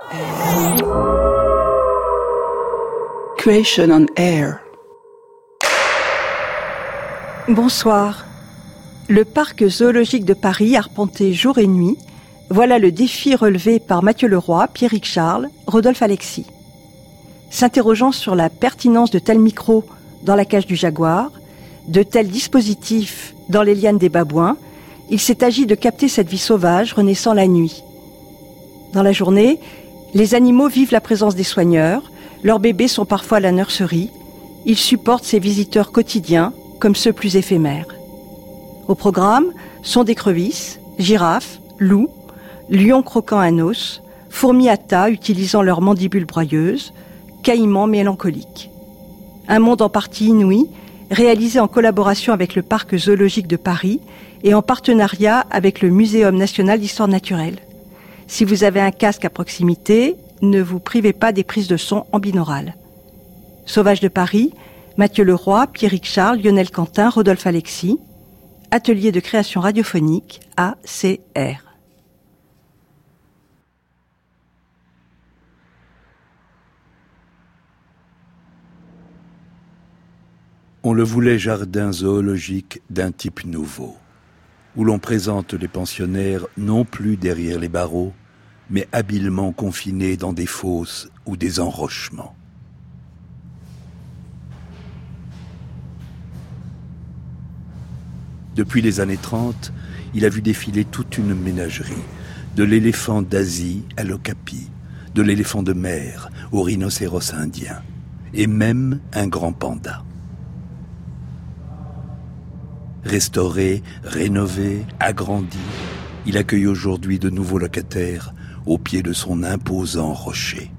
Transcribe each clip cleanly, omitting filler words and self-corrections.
Creation on Air. Bonsoir. Le parc zoologique de Paris, arpenté jour et nuit, voilà le défi relevé par Mathieu Leroy, Pierrick Charles, Rodolphe Alexis. S'interrogeant sur la pertinence de tels micros dans la cage du jaguar, de tels dispositifs dans les lianes des babouins, il s'est agi de capter cette vie sauvage renaissant la nuit. Dans la journée, les animaux vivent la présence des soigneurs, leurs bébés sont parfois à la nurserie, ils supportent ces visiteurs quotidiens comme ceux plus éphémères. Au programme sont d'écrevisses, girafes, loups, lions croquant un os, fourmis à tas utilisant leurs mandibules broyeuses, caïmans mélancoliques. Un monde en partie inouï, réalisé en collaboration avec le Parc zoologique de Paris et en partenariat avec le Muséum national d'histoire naturelle. Si vous avez un casque à proximité, ne vous privez pas des prises de son en binaural. Sauvages de Paris, Mathieu Leroy, Pierrick Charles, Lionel Quentin, Rodolphe Alexis. Atelier de création radiophonique ACR. On le voulait jardin zoologique d'un type nouveau, où l'on présente les pensionnaires non plus derrière les barreaux, mais habilement confinés dans des fosses ou des enrochements. Depuis les années 30, il a vu défiler toute une ménagerie, de l'éléphant d'Asie à l'okapi, de l'éléphant de mer au rhinocéros indien, et même un grand panda. Restauré, rénové, agrandi, il accueille aujourd'hui de nouveaux locataires au pied de son imposant rocher.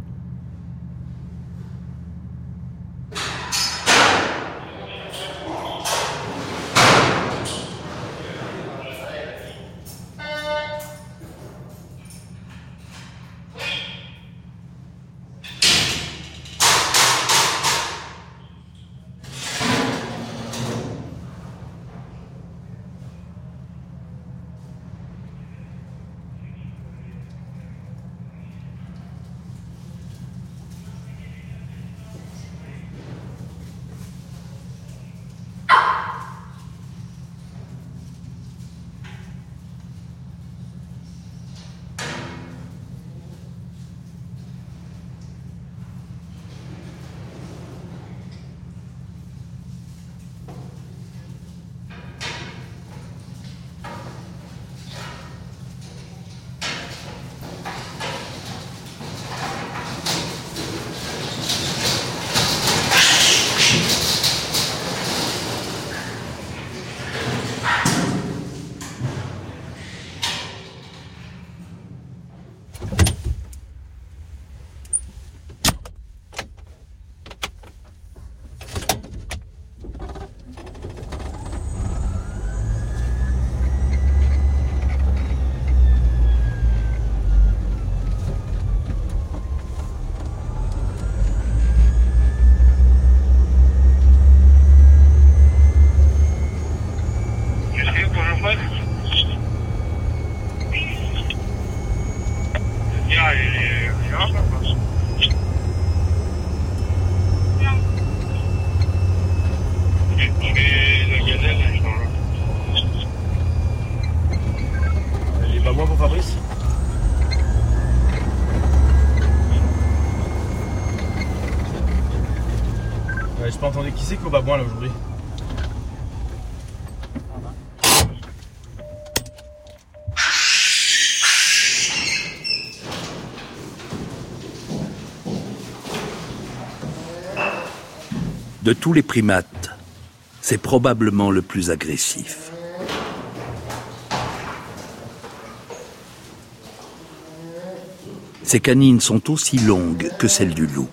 J'ai pas entendu qui c'est qu'au babouin là aujourd'hui. De tous les primates, c'est probablement le plus agressif. Ses canines sont aussi longues que celles du loup.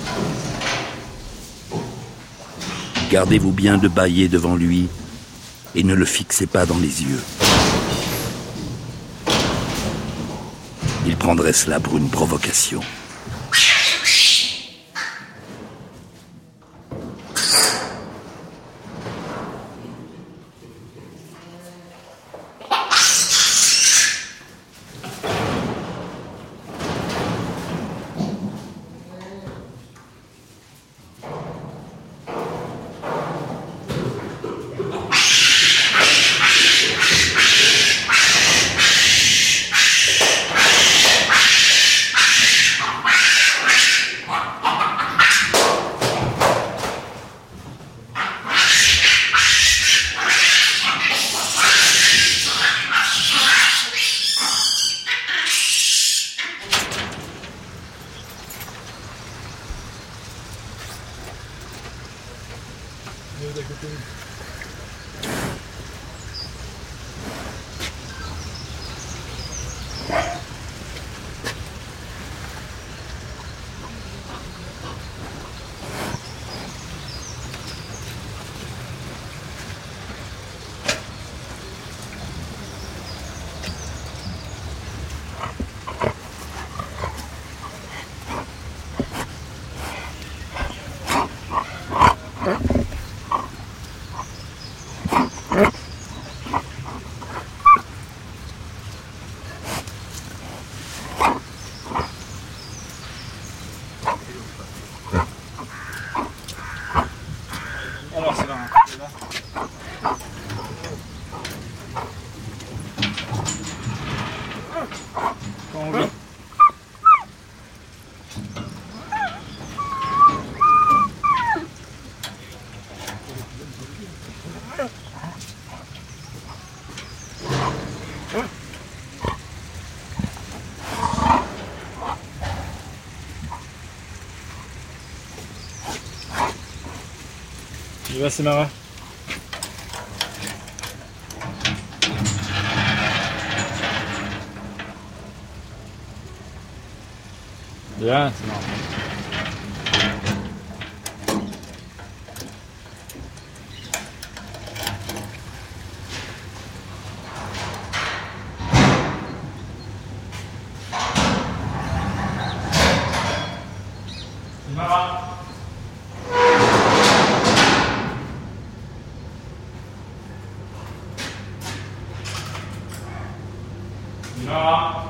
Gardez-vous bien de bâiller devant lui, et ne le fixez pas dans les yeux. Il prendrait cela pour une provocation. Alors c'est là. Quand on veut. Il va, c'est marrant. Bien, c'est marrant. C'est marrant. Là.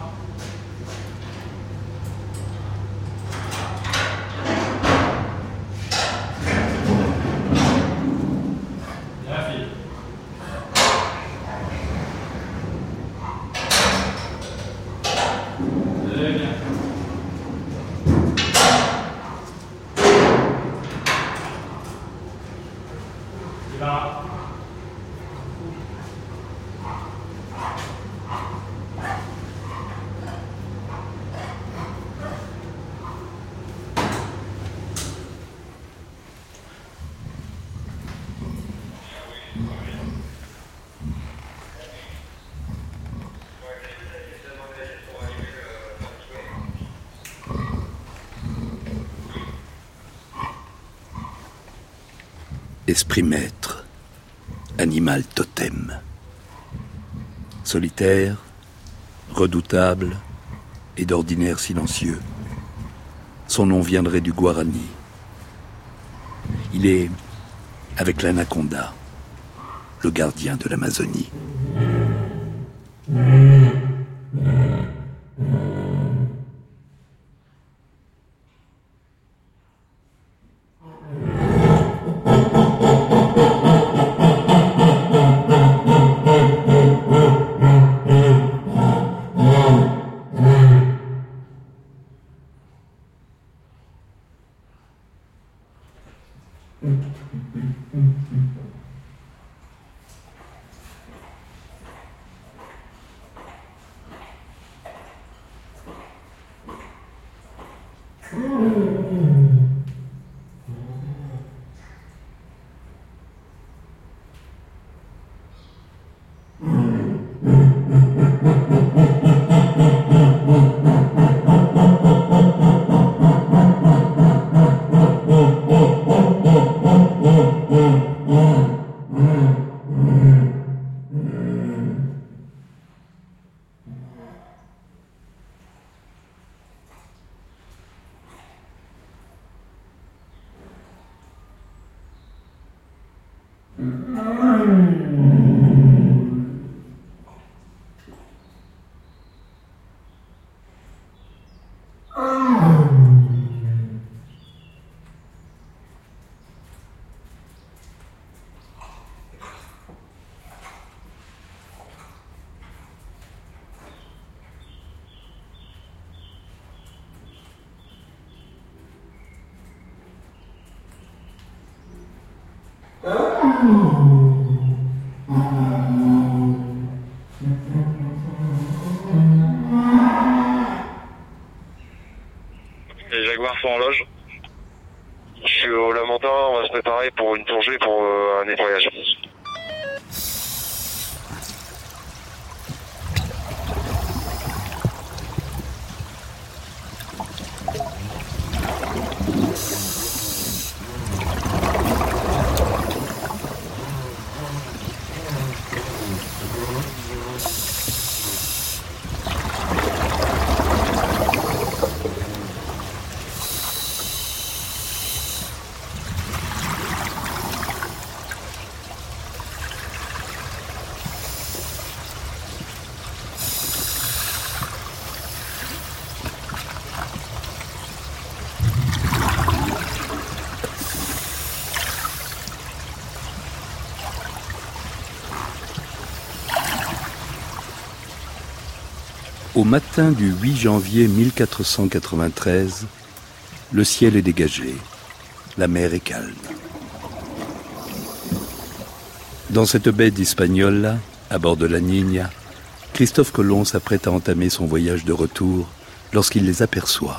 La fille. Très bien. Là. Esprit maître, animal totem. Solitaire, redoutable et d'ordinaire silencieux. Son nom viendrait du Guarani. Il est, avec l'anaconda, le gardien de l'Amazonie. Les jaguars sont en loge. Je suis au Lamentin, on va se préparer pour une plongée pour un nettoyage. Au matin du 8 janvier 1493, le ciel est dégagé, la mer est calme. Dans cette baie d'Hispaniola, à bord de la Niña, Christophe Colomb s'apprête à entamer son voyage de retour lorsqu'il les aperçoit.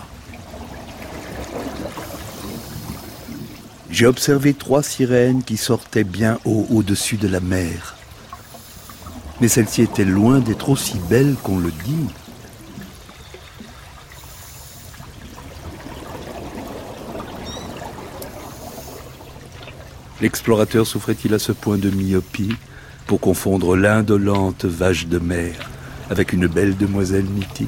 J'ai observé 3 sirènes qui sortaient bien haut au-dessus de la mer. Mais celle-ci était loin d'être aussi belle qu'on le dit. L'explorateur souffrait-il à ce point de myopie pour confondre l'indolente vache de mer avec une belle demoiselle mythique?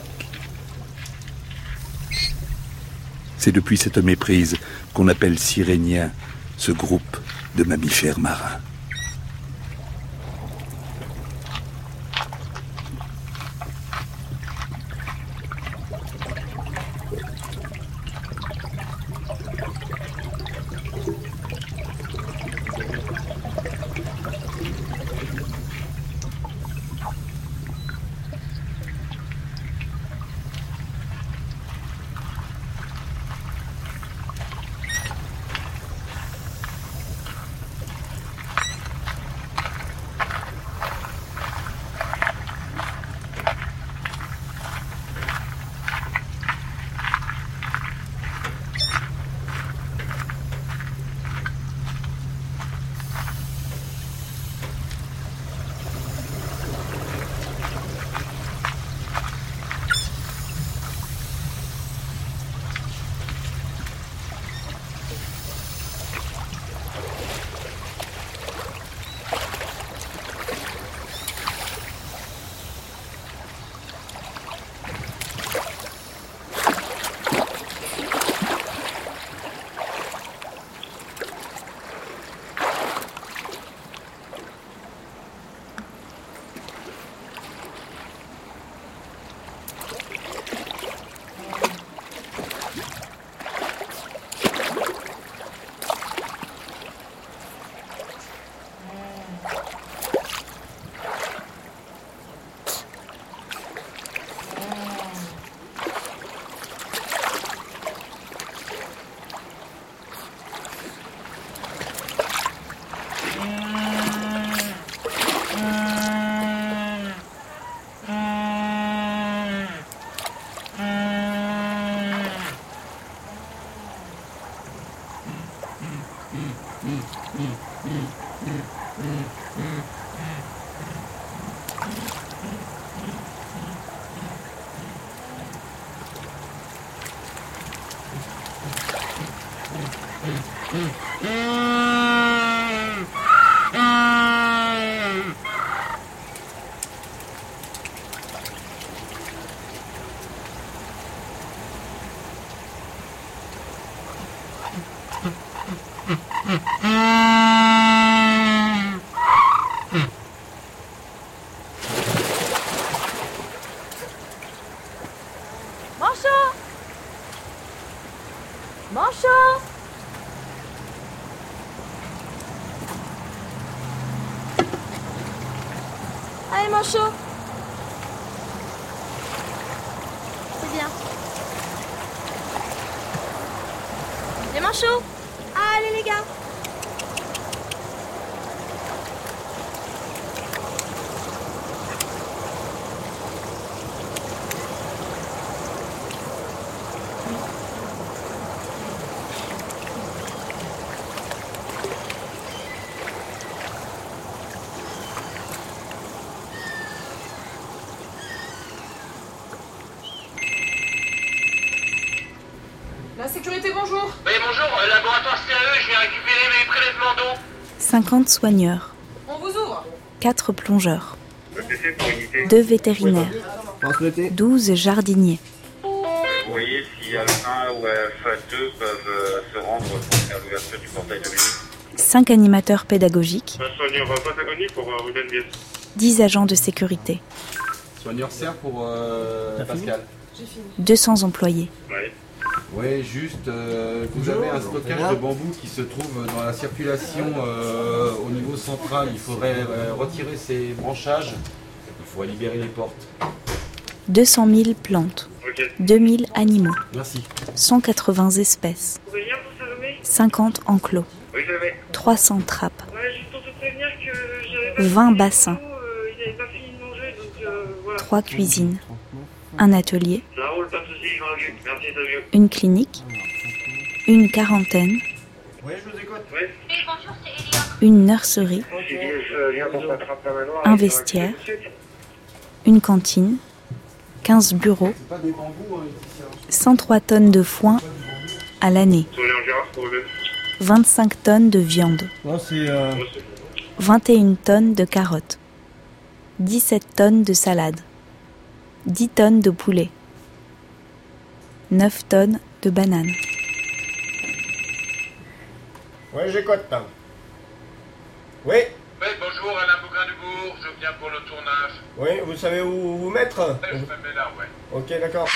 C'est depuis cette méprise qu'on appelle sirénien ce groupe de mammifères marins. Manchot! Allez, Manchot! C'est bien. Les Manchots! Allez, les gars! sécurité, bonjour. Oui, bonjour, laboratoire CAE, je viens récupérer mes prélèvements d'eau. 50 soigneurs. On vous ouvre. 4 plongeurs. 2 vétérinaires. 12 jardiniers. Vous voyez si Alpha ou Alpha2 peuvent se rendre pour faire l'ouverture du portail de l'Uni. 5 animateurs pédagogiques. Soigneur Patagonie pour Ruben Bies. 10 agents de sécurité. Soigneur Serre pour Pascal. 200 employés. Oui, juste, vous avez un stockage de bambou qui se trouve dans la circulation au niveau central. Il faudrait retirer ces branchages. Il faudrait libérer les portes. 200 000 plantes. Ok. 2000 animaux. Merci. 180 espèces. 50 enclos. Oui, je vais. 300 trappes. Ouais, juste pour te prévenir que j'avais 20 bassins. il n'avait pas fini de manger, donc voilà. 3 cuisines. Un atelier. Ça roule, pas de soucis, je m'en occupe. Merci, Savio. Une clinique. Une quarantaine. Oui, je vous écoute. Oui. Une nurserie. Je viens pour ta trappe la manoir. Un vestiaire. Une cantine. 15 bureaux. 103 tonnes de foin à l'année. Soigneur Gérard pour Ruben. 25 tonnes de viande. 21 tonnes de carottes. 17 tonnes de salade. 10 tonnes de poulet. 9 tonnes de bananes. Oui, j'écoute. Oui, Oui, bonjour, Alain Bougrain-Dubourg, je viens pour le tournage. oui, vous savez où vous mettre? Je me mets là, ouais. Ok, d'accord.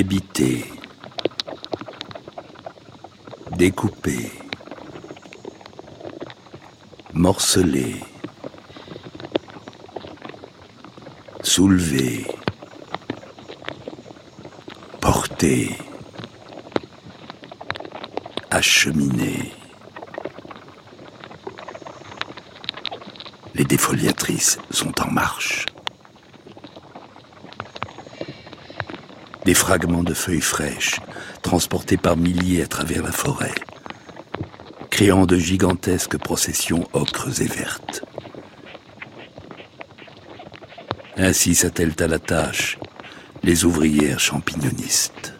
débiter, découper, morceler, soulever, porter, acheminer. Les défoliatrices sont en marche. Des fragments de feuilles fraîches, transportés par milliers à travers la forêt, créant de gigantesques processions ocres et vertes. Ainsi s'attellent à la tâche les ouvrières champignonistes.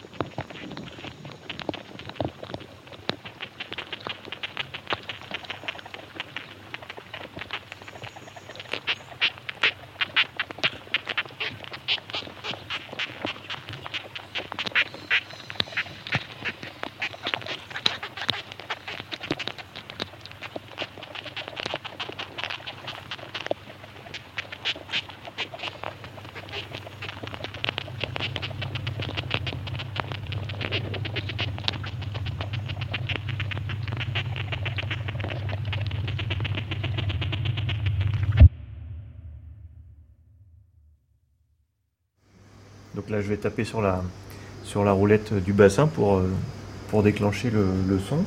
Donc là je vais taper sur la roulette du bassin pour déclencher le son.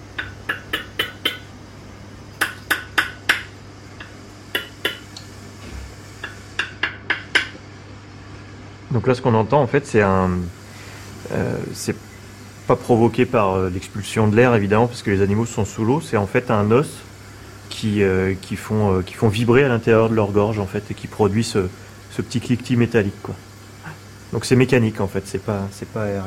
Donc là ce qu'on entend en fait c'est pas provoqué par l'expulsion de l'air évidemment parce que les animaux sont sous l'eau, c'est en fait un os qui font vibrer à l'intérieur de leur gorge en fait et qui produit ce petit cliquetis métallique quoi. Donc c'est mécanique en fait, c'est pas aérien.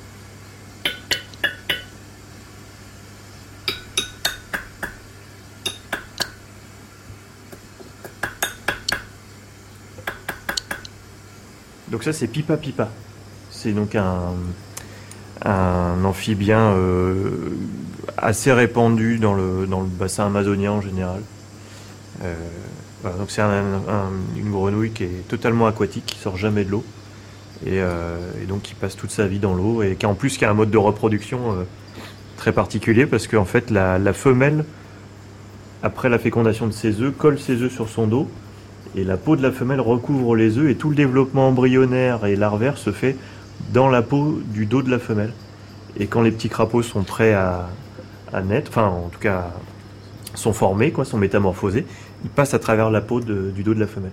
Donc ça c'est Pipa Pipa. C'est donc un amphibien assez répandu dans le bassin amazonien en général. Voilà, donc c'est une grenouille qui est totalement aquatique, qui sort jamais de l'eau. Et donc qui passe toute sa vie dans l'eau et qui en plus qui a un mode de reproduction très particulier parce qu'en fait la femelle après la fécondation de ses œufs colle ses œufs sur son dos et la peau de la femelle recouvre les œufs et tout le développement embryonnaire et larvaire se fait dans la peau du dos de la femelle et quand les petits crapauds sont prêts à naître, enfin en tout cas sont formés quoi, sont métamorphosés, ils passent à travers la peau du dos de la femelle.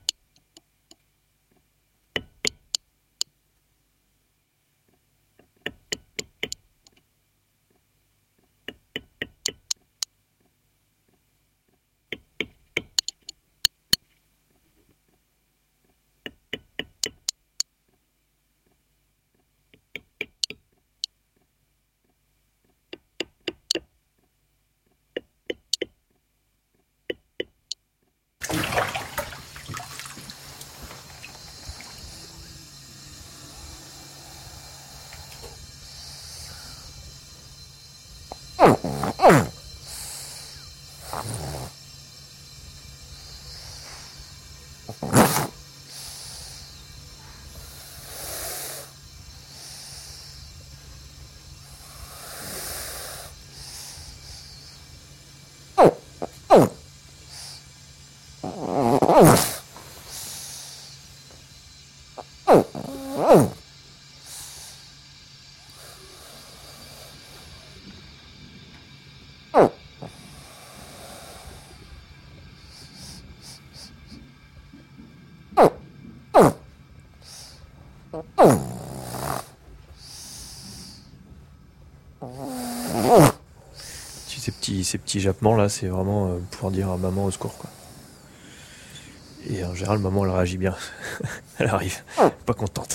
Ces petits jappements là, c'est vraiment pour dire à maman au secours quoi. Et en général, maman elle réagit bien. Elle arrive, pas contente.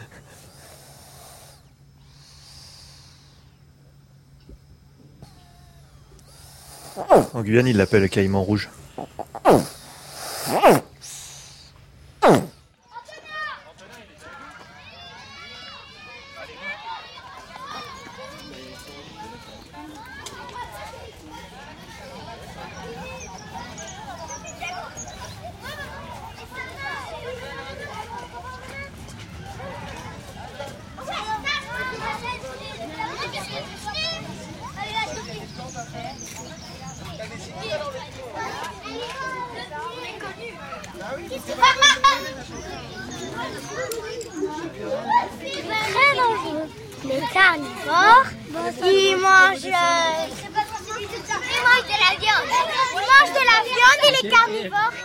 En Guyane, il l'appelle le caïman rouge. carnivores. Ils mangent de la viande. Ils mangent de la viande et les carnivores.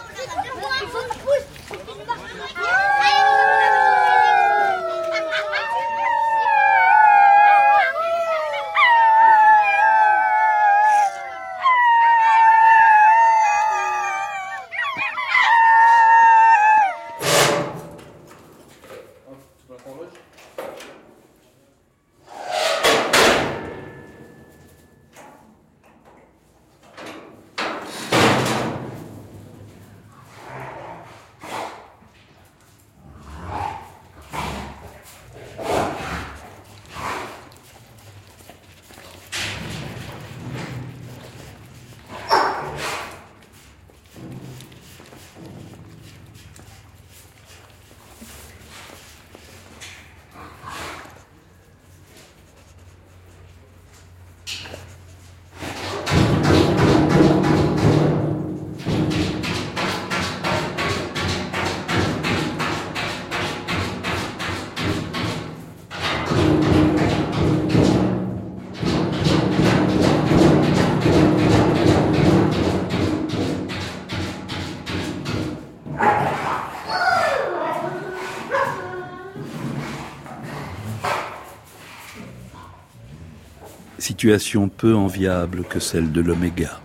Situation peu enviable que celle de l'Oméga.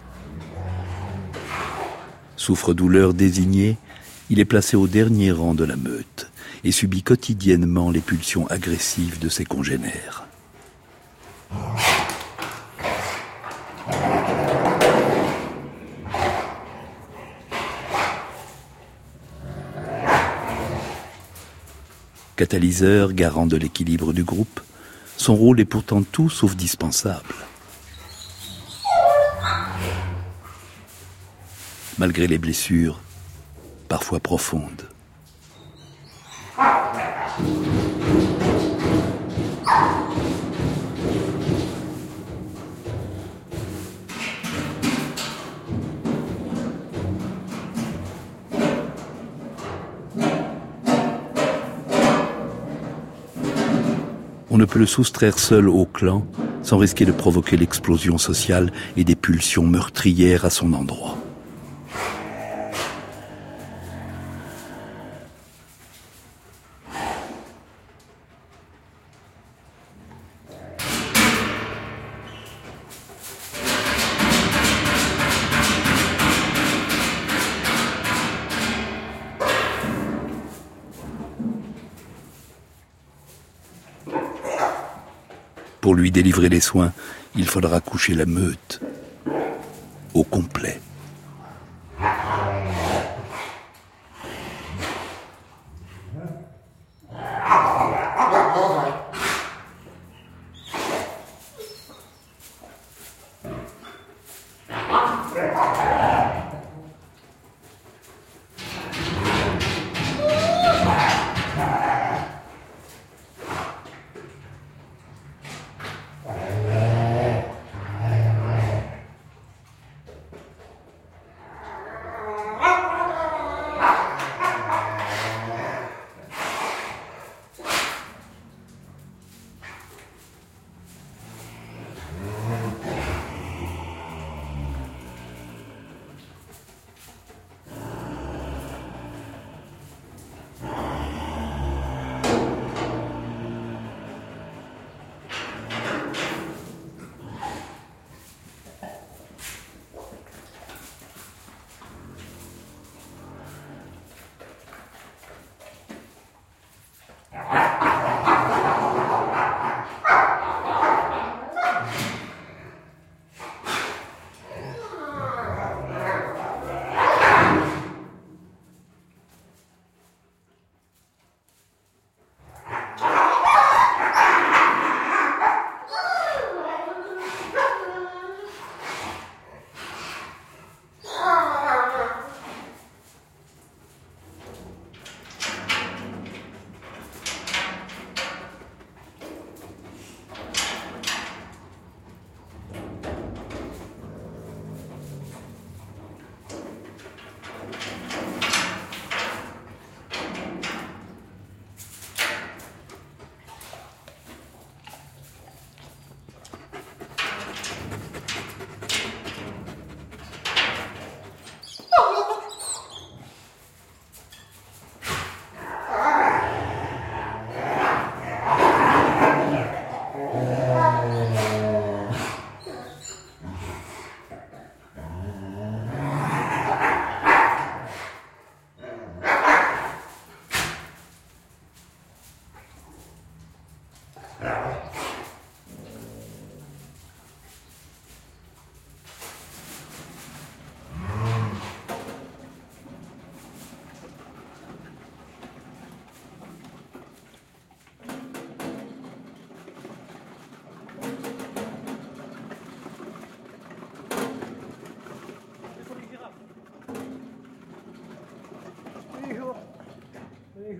Souffre-douleur désigné, il est placé au dernier rang de la meute et subit quotidiennement les pulsions agressives de ses congénères. Catalyseur, garant de l'équilibre du groupe, son rôle est pourtant tout sauf dispensable. Malgré les blessures, parfois profondes. On ne peut le soustraire seul au clan sans risquer de provoquer l'explosion sociale et des pulsions meurtrières à son endroit. Pour lui délivrer les soins, il faudra coucher la meute au complet.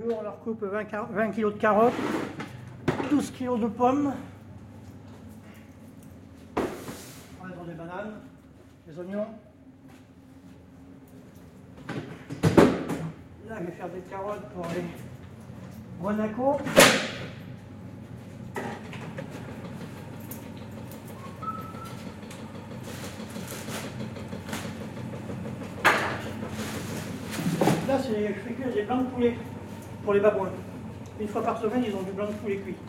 jour, on leur coupe 20 kg de carottes, 12 kg de pommes. On va dans des bananes, des oignons. Là, je vais faire des carottes pour les guanacos. Là, je fais cuire des blancs de poulet pour les babouins. Une fois par semaine, ils ont du blanc de poulet cuit.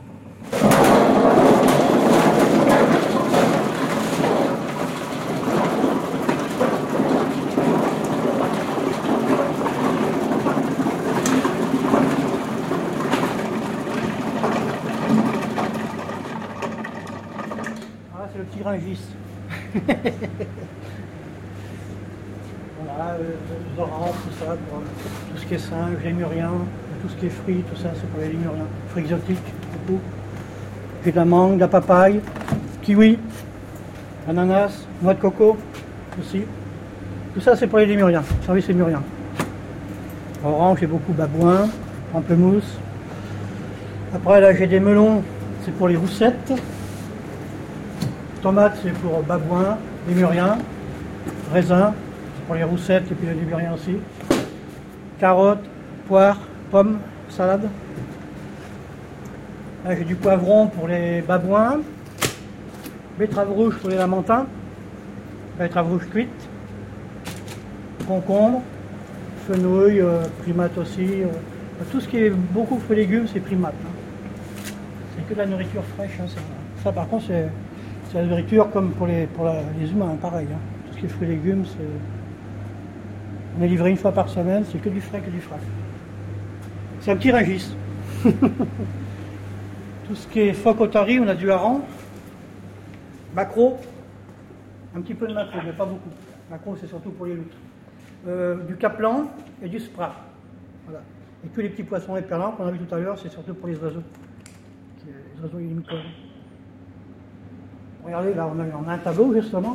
Voilà, c'est le petit Rungis. Voilà, les oranges, tout ça, pour tout ce qui est singe, lémurien, tout ce qui est fruits, tout ça, c'est pour les lémuriens. Fruits exotiques, beaucoup. J'ai de la mangue, de la papaye, kiwi, ananas, noix de coco aussi. Tout ça, c'est pour les lémuriens, service lémurien. Orange, j'ai beaucoup babouin, pamplemousse. Après, là, j'ai des melons, c'est pour les roussettes. Tomates, c'est pour babouin, lémurien. Raisin, pour les roussettes et puis les lémuriens aussi. Carottes, poires, pommes, salade. Là j'ai du poivron pour les babouins. Betterave rouge pour les lamantins. Betterave rouge cuite. Concombre, fenouil, primates aussi. Tout ce qui est beaucoup fruits et légumes, c'est primates. C'est que de la nourriture fraîche. Ça par contre, c'est la nourriture comme pour les humains, pareil. Tout ce qui est fruits et légumes, on est livré une fois par semaine, c'est que du frais, que du frais. C'est un petit Rungis. Tout ce qui est phoque otarie, on a du hareng. Maquereau, un petit peu de maquereau, mais pas beaucoup. Maquereau, c'est surtout pour les loutres. Du caplan et du sprat. Voilà. Et tous les petits poissons éperlants qu'on a vu tout à l'heure, c'est surtout pour les oiseaux. Les oiseaux limicoles. Regardez, là, on a un tableau, justement.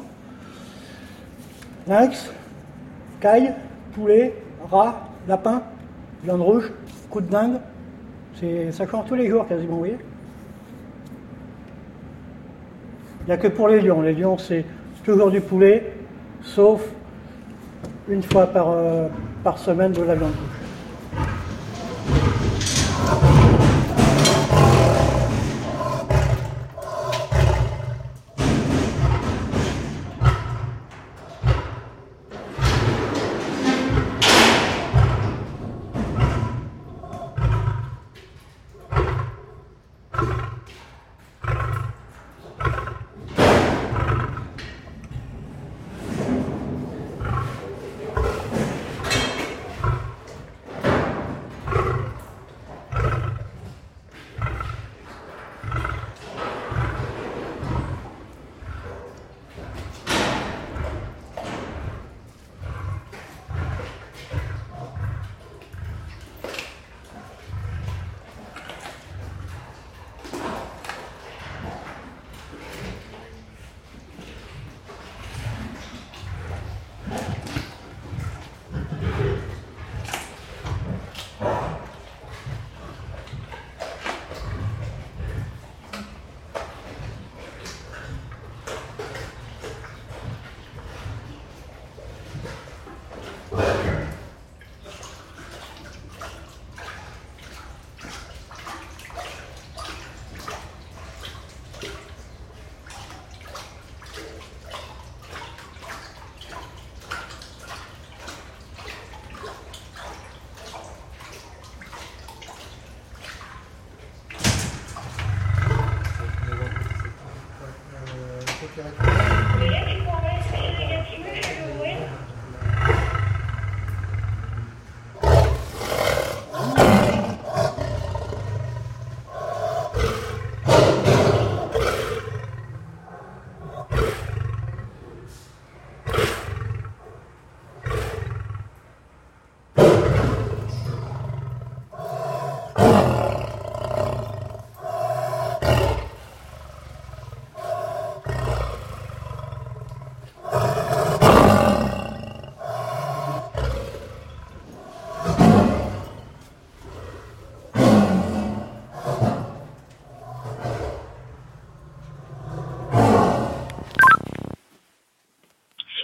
Lynx, caille, poulet, rat, lapin, viande rouge, coup de dingue. Ça change tous les jours quasiment, vous voyez. Il n'y a que pour les lions. Les lions, c'est toujours du poulet, sauf une fois par semaine de la viande rouge.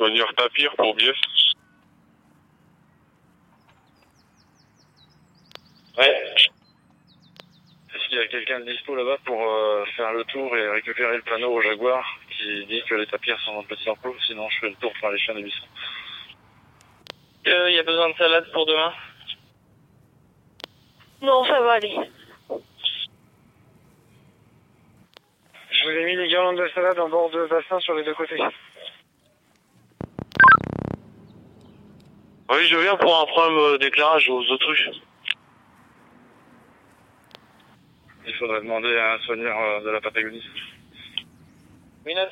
choisir Tapir pour Bief. Ouais. Est-ce qu'il y a quelqu'un de dispo là-bas pour faire le tour et récupérer le panneau au Jaguar qui dit que les tapirs sont dans le petit enclos, sinon je fais le tour par les chiens des buissons. Il y a besoin de salade pour demain? Non, ça va aller. Je vous ai mis les guirlandes de salade en bord de bassin sur les deux côtés. Oui, je viens pour un problème d'éclairage aux autruches. Il faudrait demander à un soigneur de la Patagonie. Minas?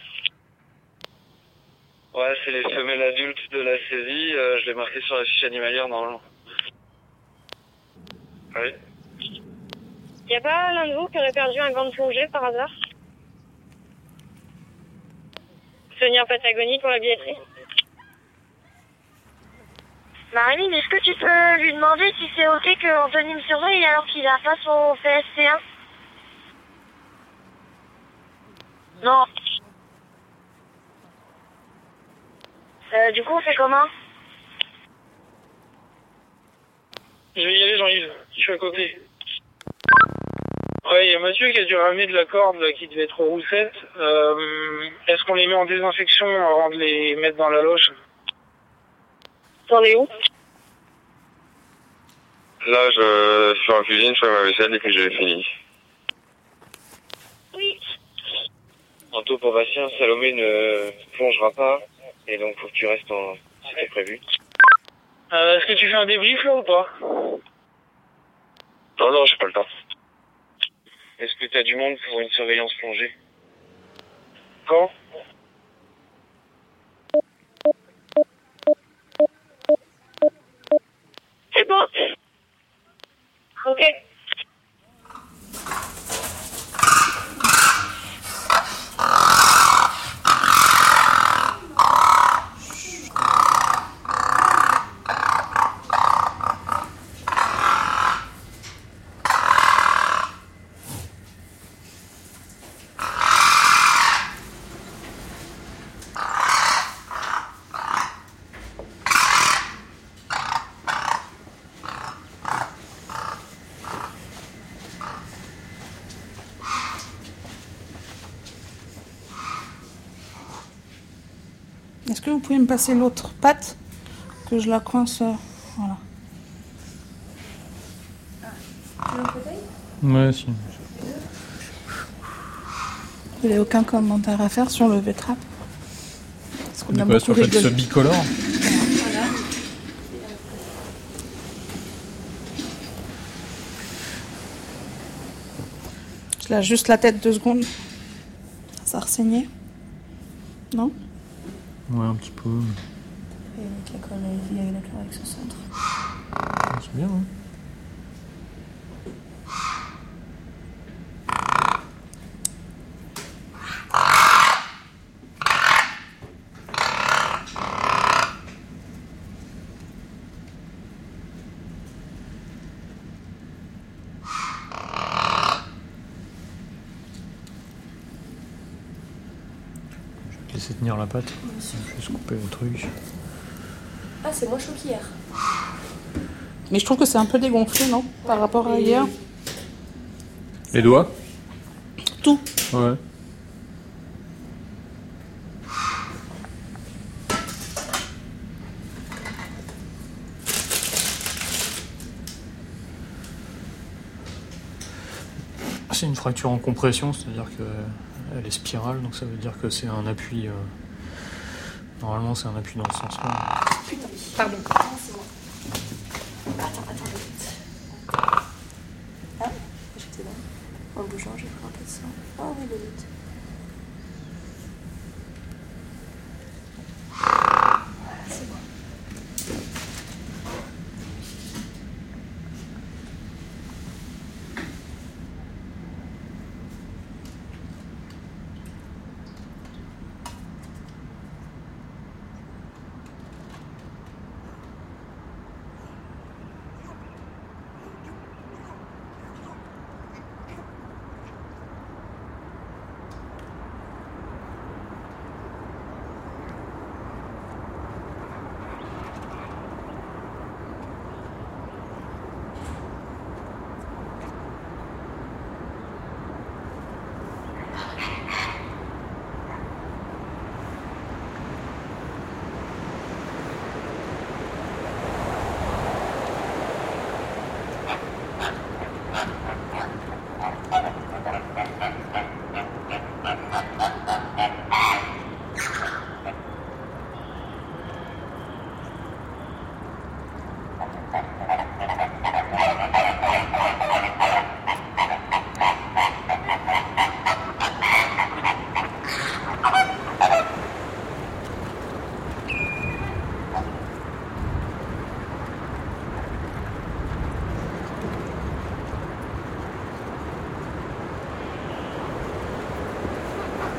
Ouais, c'est les femelles adultes de la saisie. Je l'ai marqué sur la fiche animalière normalement. Oui. Y a pas l'un de vous qui aurait perdu un gant de plongée par hasard? Soigneur Patagonie pour la billetterie. Marie-Mine, est-ce que tu peux lui demander si c'est ok que Anthony me surveille alors qu'il a pas son PSC1? Non. Du coup, on fait comment? Je vais y aller, Jean-Yves. Je suis à côté. Ouais, il y a Mathieu qui a dû ramener de la corde là, qui devait être aux roussettes. Est-ce qu'on les met en désinfection avant de les mettre dans la loge? T'en es où? Là, je suis en cuisine, je fais ma vaisselle et puis j'ai fini. Oui. Anto, pour Bastien, Salomé ne plongera pas. Et donc, faut que tu restes en... C'était prévu. Est-ce que tu fais un débrief là ou pas? Non, non, j'ai pas le temps. Est-ce que t'as du monde pour une surveillance plongée? Quand? C'est bon. Ok. Est-ce que vous pouvez me passer l'autre patte? Que je la coince. Voilà. Ouais, si. Vous n'avez aucun commentaire à faire sur le V-trap? Parce qu'on a beaucoup sur le fait que ce rigolé. bicolore. Voilà. Je lâche juste la tête 2 secondes. Ça a ressaigné? Non? Ouais, un petit peu. Et avec la colle avec ce centre. C'est bien, hein. Laisser tenir la patte. Juste couper le truc. Ah, c'est moins chaud qu'hier. Mais je trouve que c'est un peu dégonflé, non? Par rapport à hier. Les doigts? Tout. Ouais. C'est une fracture en compression, c'est-à-dire qu'elle est spirale, donc ça veut dire que c'est un appui. Normalement, c'est un appui dans ce sens-là. Putain, pardon. C'est moi. Attends, vite. Ah, j'étais là. En bougeant, j'ai pris un peu de sang. Ah oui, vite. C'est bon.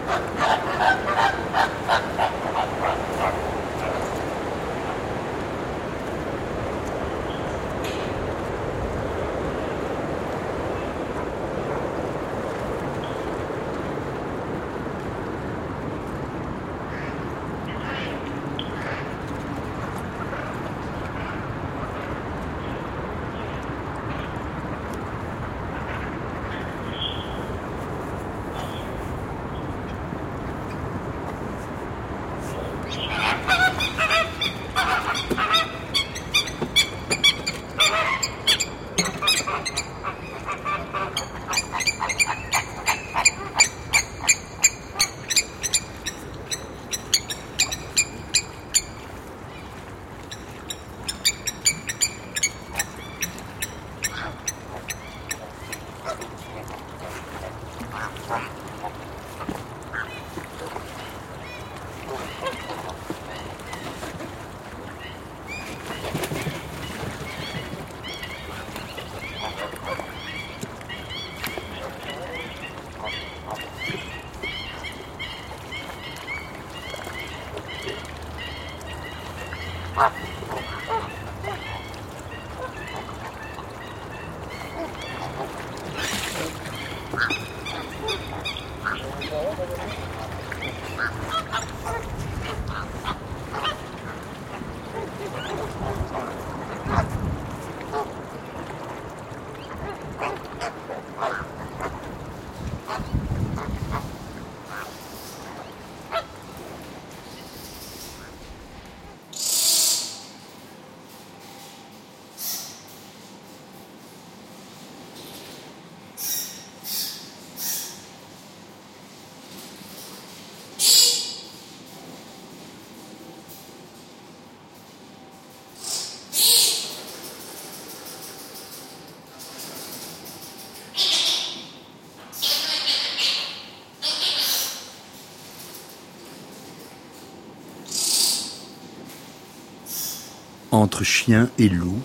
Entre chiens et loups,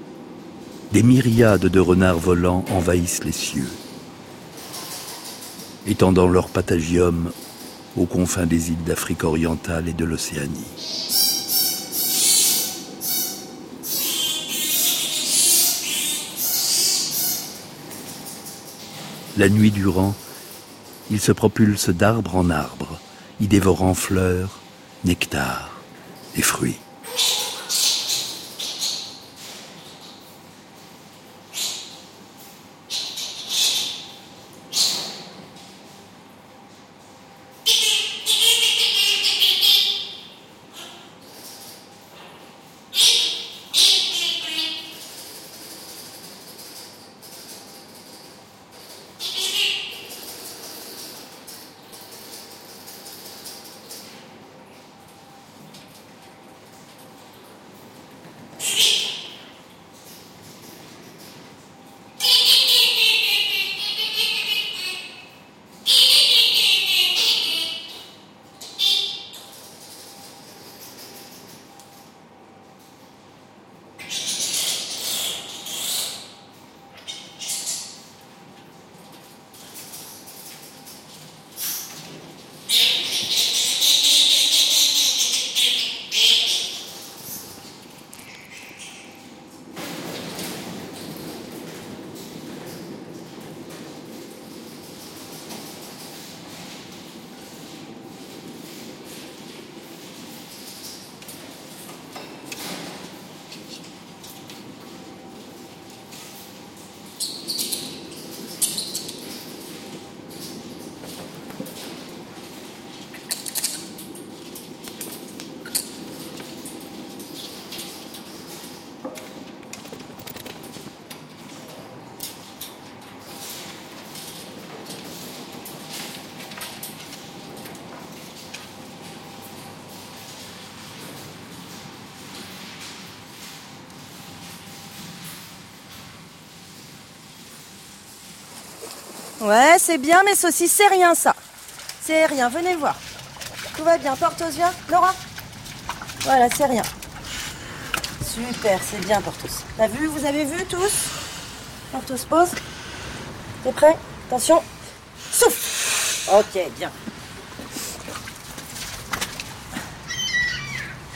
des myriades de renards volants envahissent les cieux, étendant leur patagium aux confins des îles d'Afrique orientale et de l'Océanie. La nuit durant, ils se propulsent d'arbre en arbre, y dévorant fleurs, nectar et fruits. Ouais, c'est bien, mais ceci, c'est rien, ça. C'est rien, venez voir. Tout va bien, Porthos, viens. Laura. Voilà, c'est rien. Super, c'est bien, Porthos. T'as vu, vous avez vu, tous? Porthos, pose. T'es prêt? Attention. Souffle. Ok, bien.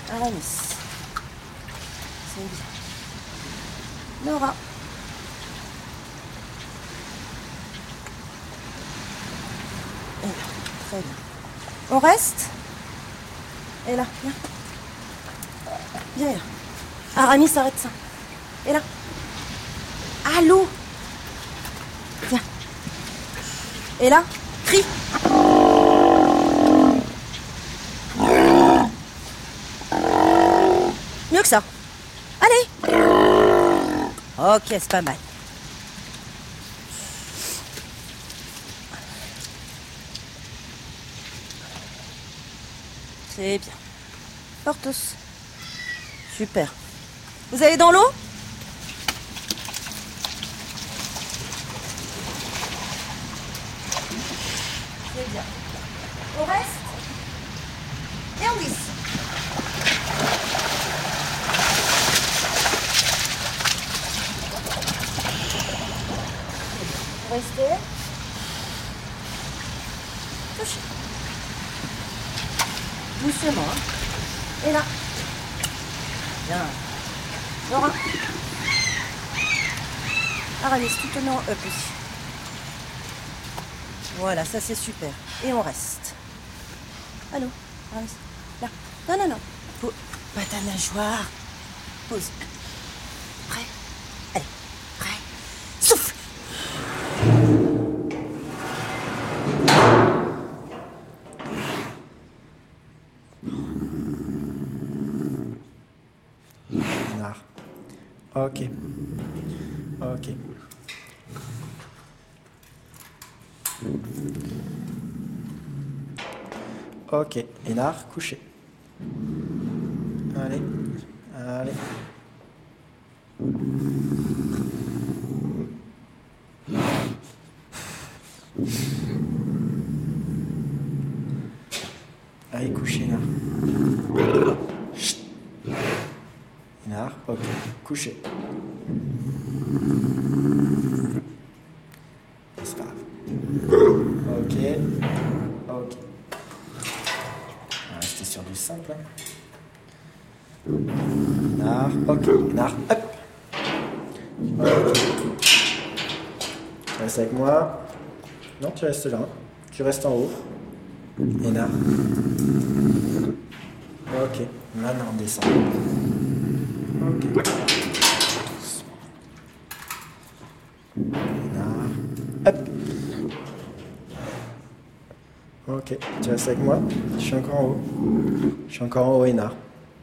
Aramis. C'est bien. Nora. Et là, très bien. On reste? Et là, viens. Viens là. Aramis, arrête ça. Et là. Allô? Viens. Et là, crie. Mieux que ça. Allez. Ok, c'est pas mal. C'est bien. Portos. Super. Vous allez dans l'eau? C'est bien. On reste et on glisse. Restez. Touchez. Doucement. Hein. Et là. Bien. Nora. Aramis, tout tenant up aussi. Voilà, ça c'est super. Et on reste. Allô, Aramis. Là. Non, non, non. Pas ta nageoire. Pause. Prêt? Allez. Prêt? Souffle. Ok. Ok. Ok. Hénard, couché. Allez. Allez. Allez, couché, Hénard. Hénard, ok. Couché. C'est pas grave. Ok. Ok. On va rester sur du simple. Hénard, ok. Hénard, hop. Tu restes avec moi. Non, tu restes là. Tu restes en haut. Hénard. Ok. Maintenant, on descend. Ok. Hop. Ok, tu restes avec moi. Je suis encore en haut. Je suis encore en haut, Hénard.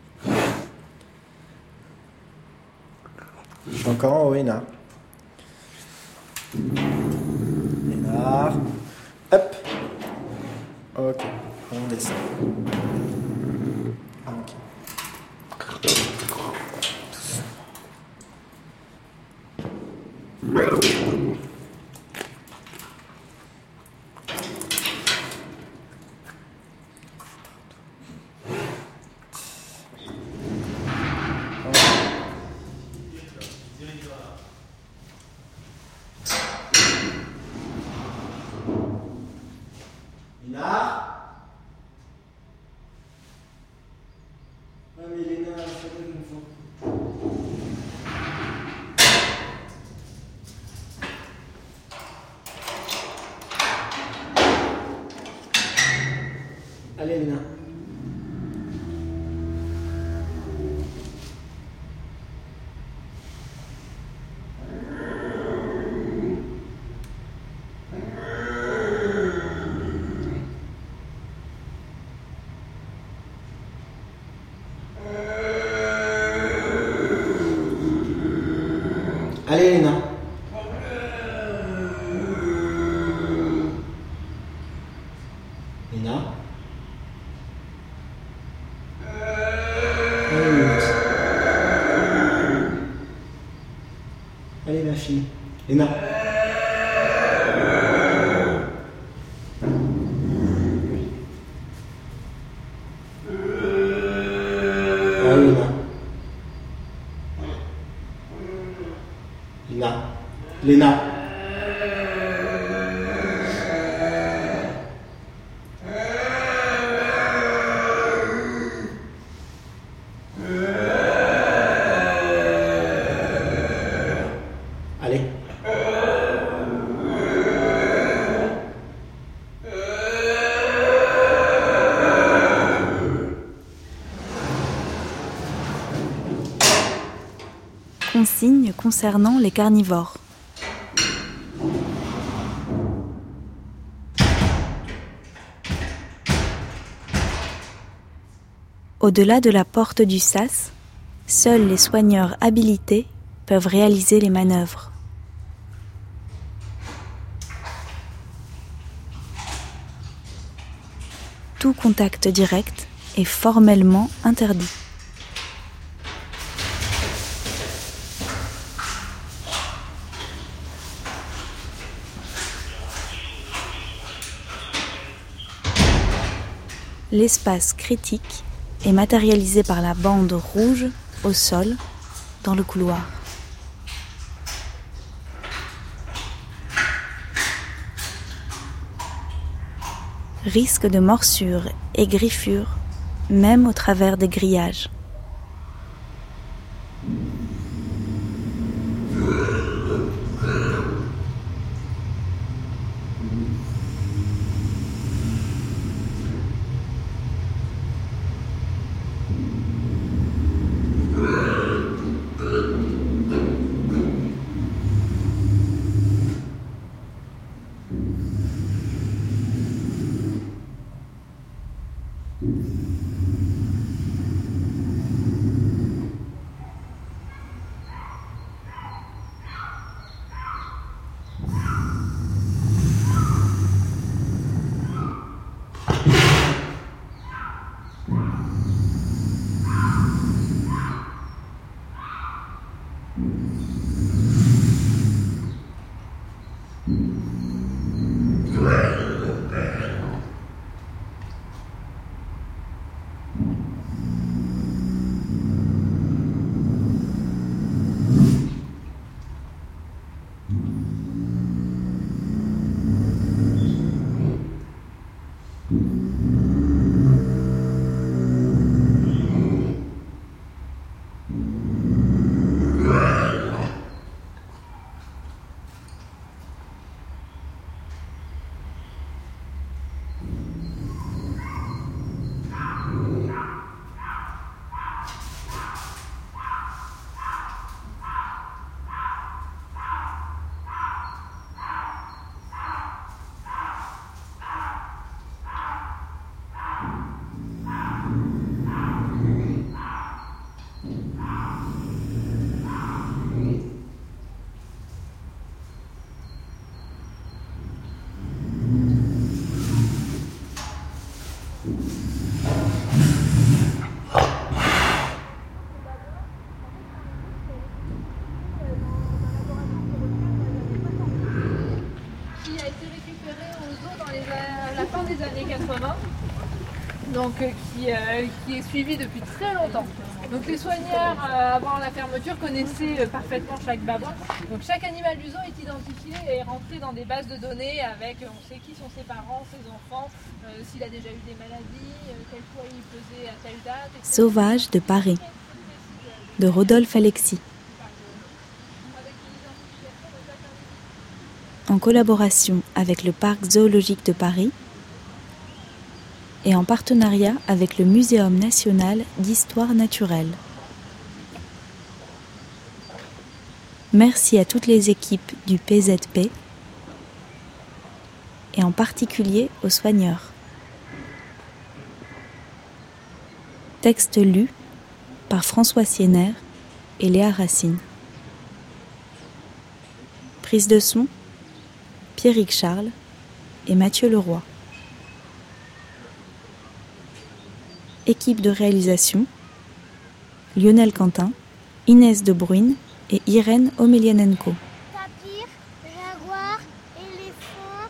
Je suis encore en haut, Hénard. Hénard. Hop. Ok, on descend. Ok. Allez, Léna. Allez, Léna. Léna. Allez, ma fille. Léna. Allez, Léna. Léna. Léna. signes concernant les carnivores. Au-delà de la porte du sas, seuls les soigneurs habilités peuvent réaliser les manœuvres. Tout contact direct est formellement interdit. L'espace critique est matérialisé par la bande rouge au sol dans le couloir. Risque de morsures et griffures, même au travers des grillages. Donc qui est suivi depuis très longtemps. Donc les soigneurs, avant la fermeture, connaissaient parfaitement chaque babouin. Donc chaque animal du zoo est identifié et rentré dans des bases de données avec, on sait qui sont ses parents, ses enfants, s'il a déjà eu des maladies, quel poids il pesait à telle date, etc. Sauvage de Paris, de Rodolphe Alexis. En collaboration avec le Parc zoologique de Paris, et en partenariat avec le Muséum national d'histoire naturelle. Merci à toutes les équipes du PZP et en particulier aux soigneurs. Texte lu par François Sienner et Léa Racine. Prise de son, Pierrick Charles et Mathieu Leroy. Équipe de réalisation, Lionel Quentin, Inès De Bruyne et Irène Omelianenko. Tapir, jaguar, éléphant,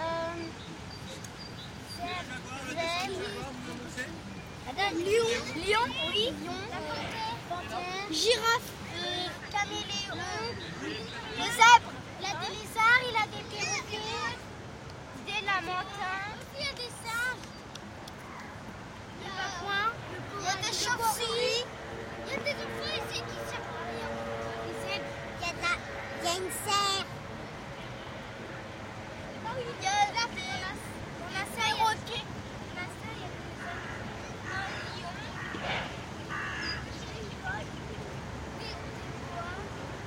lion, oui, girafe, caméléon, le zèbre, il a des lézards, il a des perroquets, des lamantins, il y a des singes. Il y a des chauves-souris. Il y a des enfants ici qui servent à rien. Il y a une serre. Il y a la perroquet. Un lion.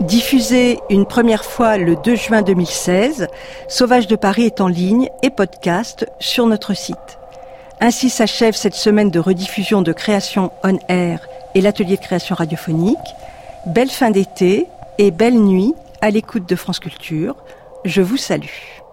Diffusé une première fois le 2 juin 2016, Sauvage de Paris est en ligne et podcast sur notre site. Ainsi s'achève cette semaine de rediffusion de Création On Air et l'atelier de création radiophonique. Belle fin d'été et belle nuit à l'écoute de France Culture. Je vous salue.